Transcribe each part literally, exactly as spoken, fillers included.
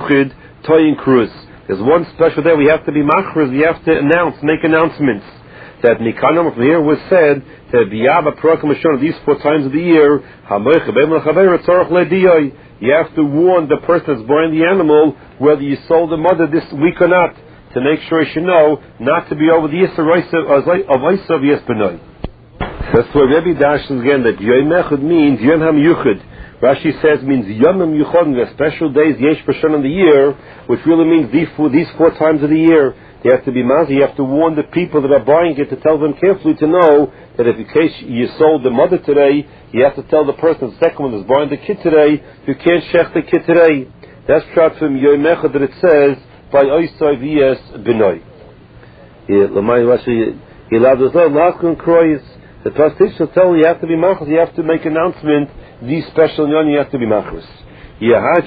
Miyuchid Toyin Cruz. There's one special day we have to be machros, we have to announce, make announcements. That Nikanam from here was said that Biyaba Prakim Mashon these four times of the year, you have to warn the person that's buying the animal whether you sold the mother this week or not, to make sure you should know not to be over the Yisr of Isav Yisbenoi. That's why Rebbe dashes again that Yom Echad means Yom HaMiyuchid. Rashi says means Yom HaMiyuchad, the special days Yesh B'Shon of the year, which really means these four, these four times of the year. They have to be mazi. You have to warn the people that are buying it, to tell them carefully to know that if in case you sold the mother today, you have to tell the person, the second one that's buying the kid today, you can't shech the kid today. That's shot from Yom Echad that it says by Oisai V'Yes B'Noi. The Pasuk will tell you, you have to be machos, you have to make announcement, these special yon, you have to be machos. Yeah.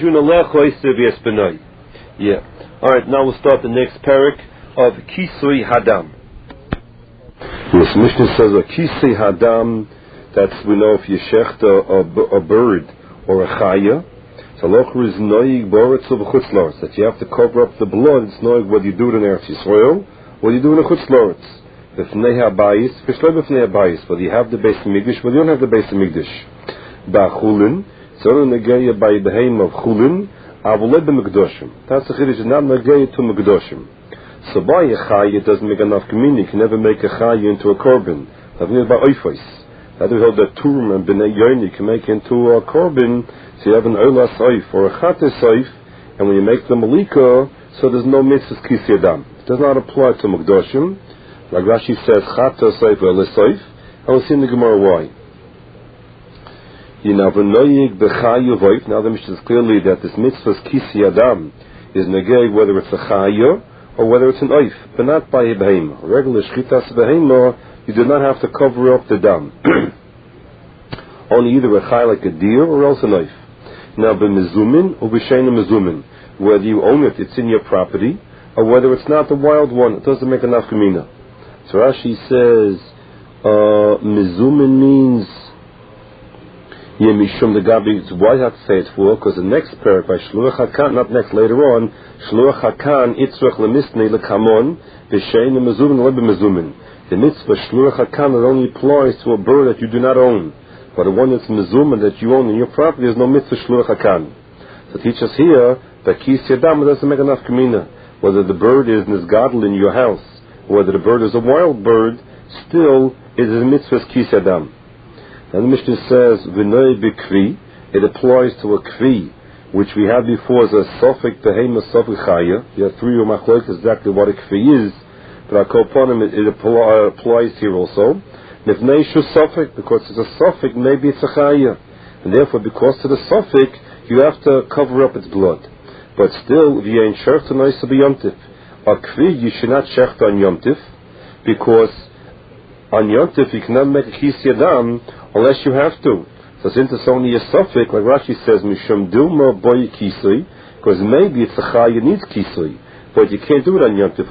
Alright, now we'll start the next parak of Kisui Hadam. Yes, Mishnah says a Kisui Hadam, that's, we know if you shecht a, a, a bird or a chaya, so lochur is noig boretz of a chutzlaretz, that you have to cover up the blood. It's noig whether you do it in Eretz Yisrael, whether you do it in a chutzlaretz. B'fnei habayis, v'shlo b'fnei habayis, whether you have the base of Migdash, whether you don't have the base of Migdash. Ba'chulin, so on the negaya by the heim of chulin, avulei b'migdoshim. That's the chiddush, not negaya to migdoshim. So by a chaya, it doesn't make enough community. You can never make a chaya into a korban. That's by oifos. That we hold that turum and b'nei yoni can make into a korban. So you have an olas oif or a chates oif, and when you make the malika, so there's no mitzvah kisi adam. It does not apply to migdoshim. Like Rashi says, chates oif or olas oif. And we'll see in the Gemara why. You know, v'noyig b'chayu voif. Now the Mishnah is clearly that this mitzvah kisi adam is negay whether it's a chaya or whether it's an oif, but not by a behema. Regular shchitas behema, you do not have to cover up the dam. Only either a chay like a deer or else an oif. Now, b'mezumin or b'sheina mezumin, whether you own it, it's in your property, or whether it's not the wild one, it doesn't make enough kamina. So Rashi says, uh, mezumin means Yemishum the Gabi. Why have to say it for? Because the next parak by Shluach Hakan, not next, later on, Shluach Hakan itzrach lemisnei lekamon b'shein mezumin lebe mezumin. The mitzvah Shluach Hakan it only applies to a bird that you do not own, but the one that's mezumin that you own in your property is no mitzvah Shluach Hakan. So teach us here that kis yadam doesn't make enough kamina. Whether the bird is nisgadol in your house, or whether the bird is a wild bird, still it is a mitzvah kis yadam. And the Mishnah says, V'noi b'kvi, it applies to a kvi, which we had before as a sofik behema sofik chaya. You have three machlokes exactly what a kvi is, but I call upon him, it, it applies here also. Nifnei shu sofik, because it's a sofik, maybe it's a chaya. And therefore, because it's a sofik, you have to cover up its blood. But still, if you ain't shecht on Isa b'yomtiv, a kvi, you should not shecht on yomtiv, because on yomtiv you cannot make a kis yadam, unless you have to. So since it's only a suffix, like Rashi says, Mishum Dilma Boy Kisui, because maybe it's a chaya needs kisui, but you can't do it on Yom Tif.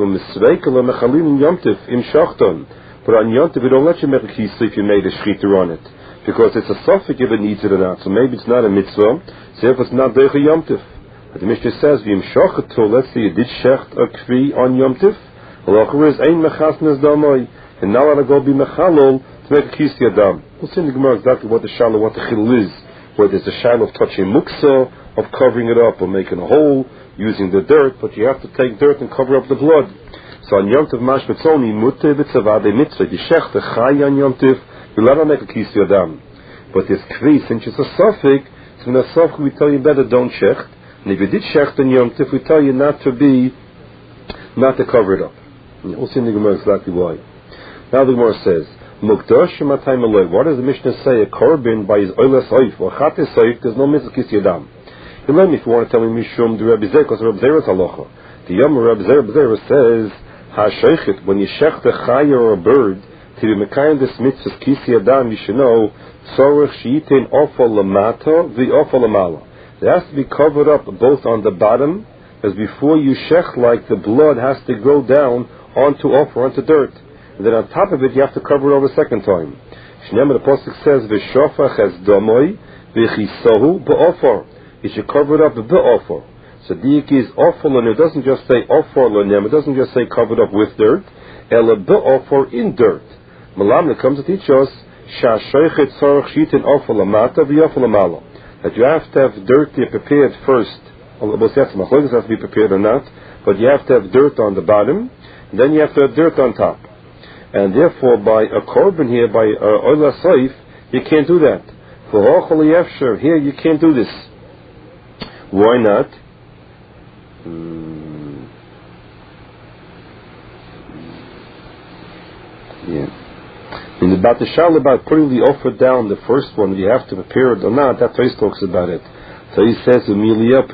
But on Yom Tif, we don't let you make a kisui if you made a shchiter on it, because it's a suffix if it needs it or not. So maybe it's not a mitzvah, so if it's not Deicha Yom Tif. But the Mishnah says, V'im Shochatu, let's say you did shecht a kvi on Yom Tif, Halacha is Ein Mechasnes Damoi, and now I'll go be Mechalol to make a kis yadam. We'll see in the Gemara exactly what the shalom, what the chilul is, whether it's a shalom of touching muksa, of covering it up, or making a hole, using the dirt, but you have to take dirt and cover up the blood. So on Yom Tov Mash Betzoni, Mutte B'Tzavad Mitzvah, Yishech the Chay on Yom Tov, you let her make a kis yadam. But this kvi, since it's a suffix, so in a suffix we tell you better don't shecht, and if you did shecht on Yom Tov, we tell you not to be, not to cover it up. And we'll see in the Gemara exactly why. Now the Gemara says, Mukdash Matay Malay. What does the Mishnah say? A korban by his oilas oif or chates oif. There's no mitzvah kis yadam. You let me if you want to tell me Mishum the Rebbe Zer, because Rebbe Zer is halacha. The Yom Rebbe Zer, Rebbe Zer says hashaychit when you shech the chaya or a bird to be mekayim this mitzvah kis yadam. You should know tzorich sheyitin ofal lamata the ofal lamala. It has to be covered up both on the bottom, as before you shech, like the blood has to go down onto offer onto dirt. And then on top of it, you have to cover it over a second time. Shneim the pasuk says, "V'shofach es domoy v'chisohu ba'ofar." You should cover it up ba'ofar. Tzaddik is awful, and it doesn't just say offer l'nem, it doesn't just say covered up with dirt, ela be'offer in dirt. Malam comes to teach us sha'shoichet tzarech shitin offer lamata v'yoffer lamala, that you have to have dirt to be prepared first. Both has to be prepared or not, but you have to have dirt on the bottom, and then you have to have dirt on top. And therefore, by a korban here, by oila uh, saif, you can't do that. For hochel yefsher, here you can't do this. Why not? Hmm. Yeah. In the Batishal about putting the offer down, the first one, you have to prepare it or not, that Tais talks about it. So he says, Emilia,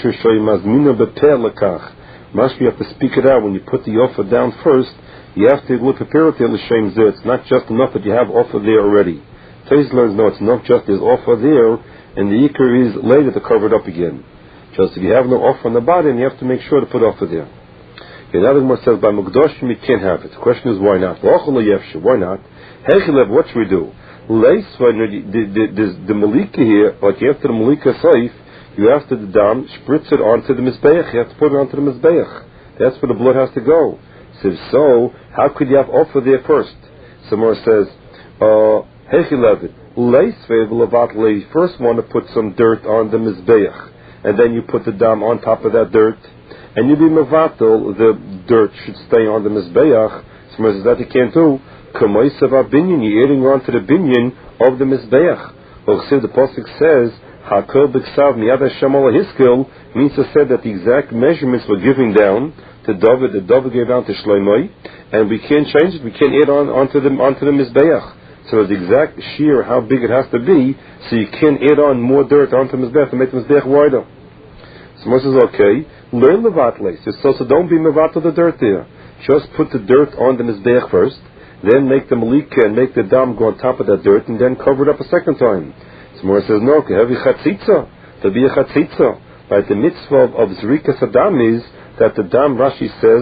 must you have to speak it out when you put the offer down first. You have to prepare it. It's not just enough that you have offer there already. Tais learns, no, it's not just there's offer there, and the ikar is later to cover it up again. Just if you have no offer on the bottom, you have to make sure to put offer there. Okay, now the Gemara says, by Mukdoshim you can't have it. The question is, why not? Why not? What should we do? The, the, the, the malika here, like after the malika saif, you have to the dam, spritz it onto the mizbeach. You have to put it onto the mizbeach. That's where the blood has to go. So, so how could you have offer there first? Somewhere says, hechilevet, leisve, first want to put some dirt on the mizbeach, and then you put the dam on top of that dirt, and you be mevatel, the dirt should stay on the mizbeach. Somewhere says that you can't do. Kamoisav binyan, you're adding on to the binyan of the mizbeach. Well, the pasuk says, "Hakol b'ksav miyad Hashem ala hiskil," means to say that the exact measurements were giving down to David. The David gave down to Shlomo, and we can't change it. We can't add on onto the onto the mizbeach. So the exact shear, how big it has to be, so you can't add on more dirt onto the mizbeach to make the mizbeach wider. So Moses says, okay, learn levatles. So so don't be mevatel the dirt there. Just put the dirt on the mizbeach first. Then make the malika and make the dam go on top of that dirt, and then cover it up a second time. So Mora says, no, heavy chatzitza, to be a chatzitza. Right, the mitzvah of, of zrika sadam is that the dam, Rashi says,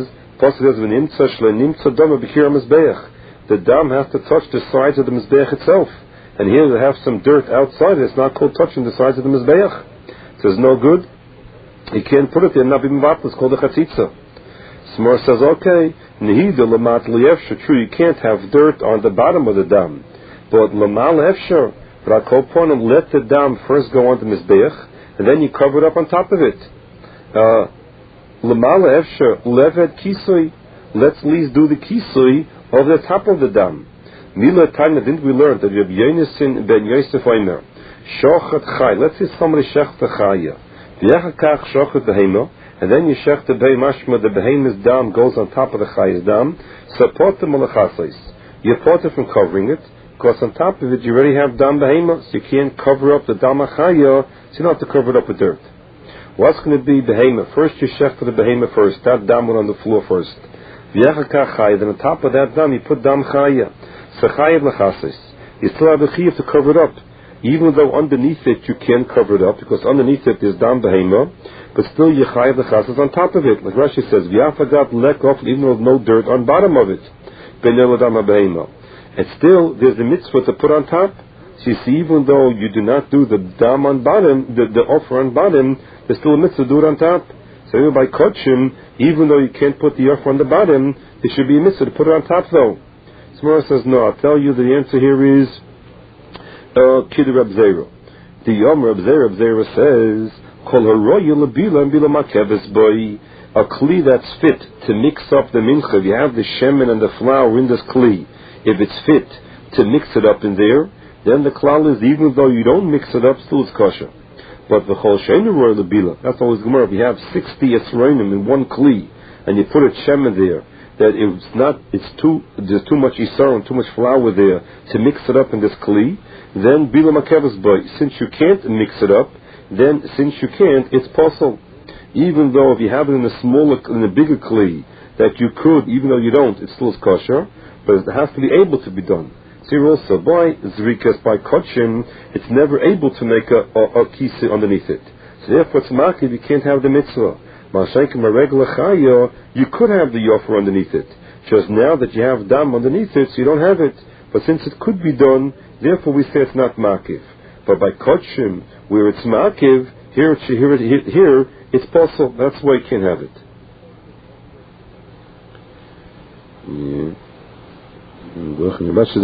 the dam has to touch the sides of the mizbeach itself. And here they have some dirt outside, it's not called touching the sides of the mizbeach. So it's no good. You can't put it there, not be mevatel, it's called a chatzitza. Smor says, okay, Nehida Lamat Liefsha, true, you can't have dirt on the bottom of the dam. But Lamal Efsha, but I call upon him, let the dam first go on the Mizbeach, and then you cover it up on top of it. Lamal Efsha, Levet Kisui, let's at least do the Kisui of the top of the dam. Mila Tanya, didn't we learn that Rabbi Yonasan ben Yosef Omer, Shochat Chai, let's say somebody Shech Chaya, V'yachakach Shochat Behema, and then you shech the bei mashma, the behemoth's dam goes on top of the chay's dam, support the malachasais. You support it from covering it, because on top of it you already have dam behemoth, so you can't cover up the dam achaya, so you don't have to cover it up with dirt. What's going to be behemoth? First you shech for the behemoth first, that dam went on the floor first. V'yachakach chaya, then on top of that dam you put dam chaya. So chayav lachasais. You still have the chiyuv to cover it up. Even though underneath it you can't cover it up, because underneath it there's dam behemoth, but still you chayav the chasas on top of it. Like Rashi says, v'yafagat lek off, even though there's no dirt on bottom of it. And still there's the mitzvah to put on top. So you see, even though you do not do the dam on bottom, the, the offer on bottom, there's still a mitzvah to do it on top. So even by kodshim, even though you can't put the offer on the bottom, there should be a mitzvah to put it on top though. Smara says, no, I'll tell you the answer here is Kid Reb Zera. The Yom Reb Zera, Reb Zera says, Kol haroya lebila and bila makeves boy, a kli that's fit to mix up the mincha. If you have the shemen and the flour in this kli, if it's fit to mix it up in there, then the klal is, even though you don't mix it up, still it's kosher. But the chol shein haroya lebila, that's always gemara. If you have sixty esronim in one kli, and you put a shemen there, that it's not, it's too, there's too much isar and too much flour there to mix it up in this kli, then bila makeves boy. Since you can't mix it up, then since you can't, it's possible. Even though if you have it in a smaller, in a bigger kli, that you could, even though you don't, it still is kosher, but it has to be able to be done. So here also, by zrikas, by kodshim, it's never able to make a, a, a kisi underneath it. So therefore, it's makiv, you can't have the mitzvah. Ma'ashenkim a regular chaya, you could have the yofer underneath it. Just now that you have dam underneath it, so you don't have it. But since it could be done, therefore we say it's not makiv. But by kodshim, where it's makiv, here, it, here, here it's possible. That's why you can't have it. Yeah. And here it was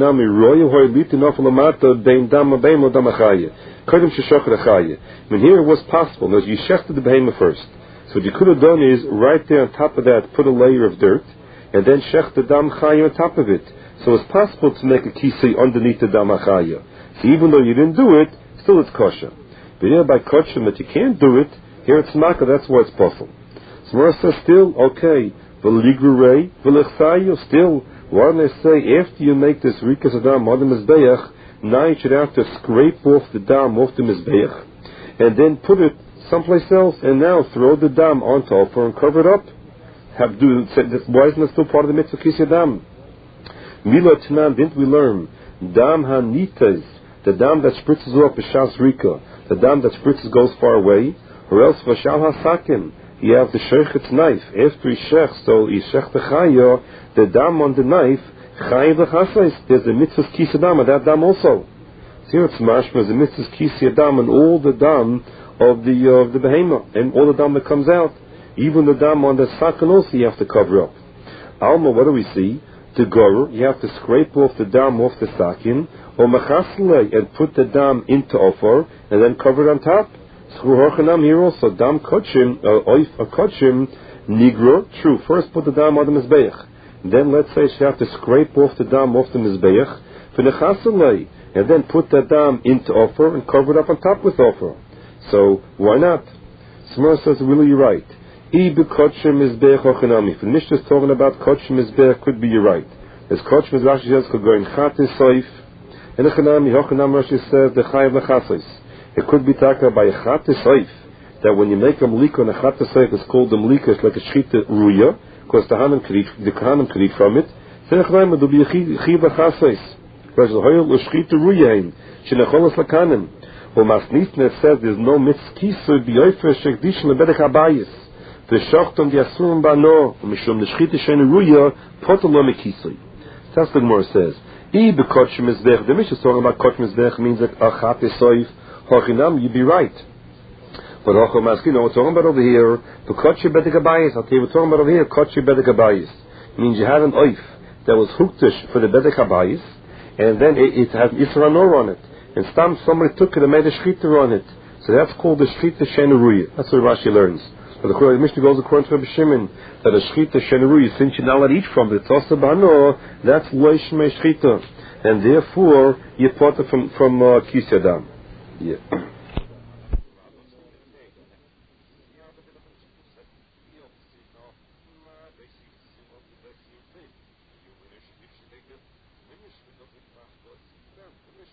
possible. Now, you shechted the behemoth first. So what you could have done is, right there on top of that, put a layer of dirt, and then shech the dam chaya on top of it. So it's possible to make a kisei underneath the dam chaya. So even though you didn't do it, still it's kosher. But here by kosher that you can't do it, here it's makkah, that's why it's possible. So Mara says still, okay, v'ligrurei, v'lechsayu, still, why don't they say, after you make this rikas adam on the mizbeach, now you should have to scrape off the dam off the mizbeach, and then put it someplace else, and now throw the dam on top and cover it up. Have do why isn't that still part of the mitzvah kisei dam? Mila Tanan, didn't we learn? Dam hanitas, the dam that spritzes up is shas rika, the dam that spritzes goes far away, or else v'shal hasakin, you have the sheichet's knife. After he shech, so he shech the chaya, the dam on the knife, chayiv l'chasais, there's a mitzvah kisei dam on that dam also. So here it's mashma, there's a mitzvah kisei dam on all the dam of the uh, of the behemoth, and all the dam that comes out. Even the dam on the sakin also you have to cover up. Alma, what do we see? The gorer, you have to scrape off the dam off the sakin, or machasle, and put the dam into offer, and then cover it on top. Schur here also, dam kochim, oif a kochim, nigro, true, first put the dam on the mizbeach. Then let's say you have to scrape off the dam off the mizbeach, v'nechasle, and then put the dam into offer, and cover it up on top with offer. So, why not? Smar says, really you're right. I be kochim mizbeach ochinami. If the Mishnah is talking about kochim mizbeach, could be you're right. As kochim is Rashi says, could go in chatis soif, and ochinami, ochinam Rashi says, the chayiv lechasos. It could be talking by a chatis soif, that when you make a mlika on a chatis soif, it's called the mlika, it's like a shchita ruya, because the Hanan could eat, the Kahanim could eat from it. So ochinami, there'll be a chayiv lechasos. Because the hoyel l'shchita ruyain, shenecholos lakanim. Well, Masnitne says there's no mitzkisu b'yofer shekdish lebedek habayis. V'shachton diasurim bano mishum neshchita sheni ruya potolo mekisui. That's the Gemara says. I b'kotch mizbech. The Mishnah is talking about kotch mizbech means like achat esoif hochinam. You'd be right. But hocho maskino, we're talking about over here the kotch bedek habayis. I'll tell you, we're talking about over here kotch bedek habayis. Means you had an oif that was huktish for the bedek habayis, and then it, it had isra nor on it. And some, somebody took it and made a shchita on it. So that's called the shchita sheneruya. That's what Rashi learns. But the Mishnah goes according to Rabbi Shimon that a shchita sheneruya, since you're not allowed to eat from it, it's also bano, that's loish me shchita. And therefore, you part it from, from uh, kisei dam. Yeah.